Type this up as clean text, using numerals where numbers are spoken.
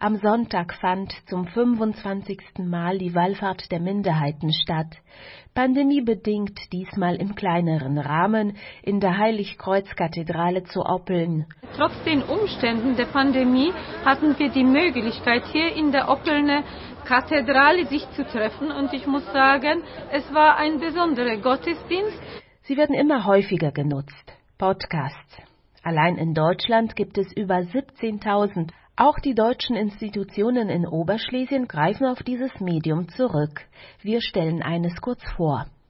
Am Sonntag fand zum 25. Mal die Wallfahrt der Minderheiten statt. Pandemiebedingt diesmal im kleineren Rahmen in der Heiligkreuz-Kathedrale zu Oppeln. Trotz den Umständen der Pandemie hatten wir die Möglichkeit, hier in der Oppelner Kathedrale sich zu treffen. Und ich muss sagen, es war ein besonderer Gottesdienst. Sie werden immer häufiger genutzt. Podcasts. Allein in Deutschland gibt es über 17.000. Auch die deutschen Institutionen in Oberschlesien greifen auf dieses Medium zurück. Wir stellen eines kurz vor.